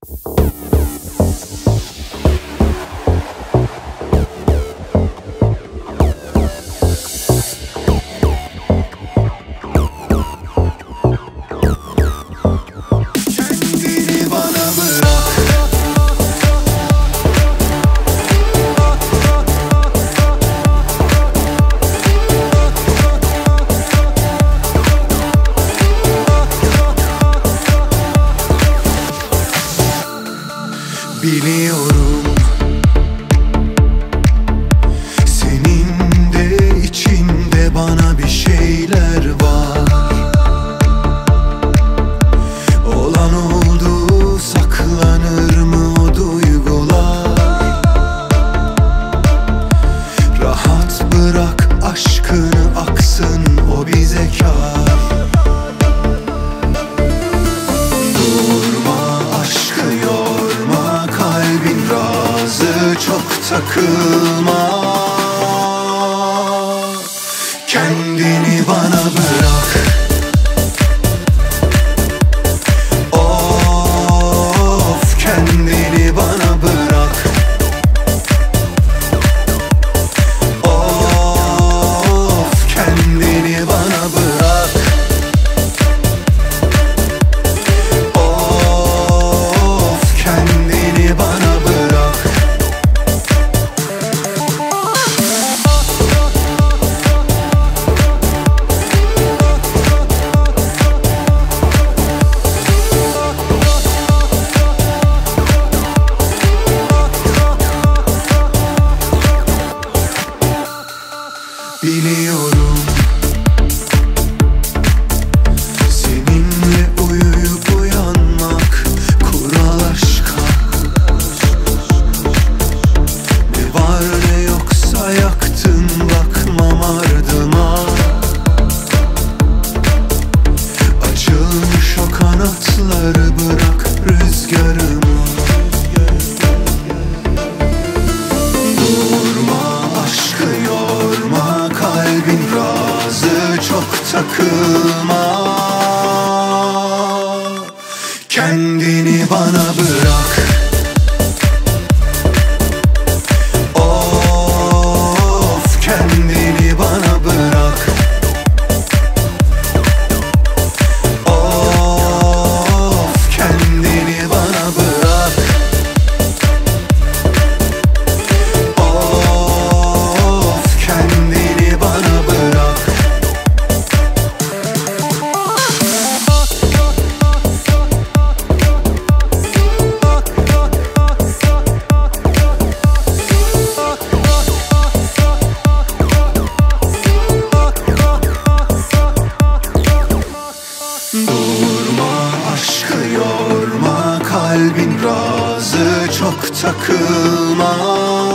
Biliyorum senin de içinde bana bir şeyler var. Olan oldu, saklanır mı o duygular? Rahat bırak aşkını aksın, o bize kâr. Çok takılma, kendini bana bırak. Of, kendini bana bırak. Of, kendini bana bırak. Of, kendini bana bırak. Biliyorum seninle uyuyup uyanmak kural aşka. Ne var ne yoksa yaktın, bakmam ardıma. Açılmış o kanatları, bırak rüzgarıma. Kalbin razı, çok takılma, kendini bana bırak. Of, kendini bana bırak. Of, kendini bana bırak. Of, kendini bana bırak. Durma, aşkı yorma, kalbin razı, çok takılma.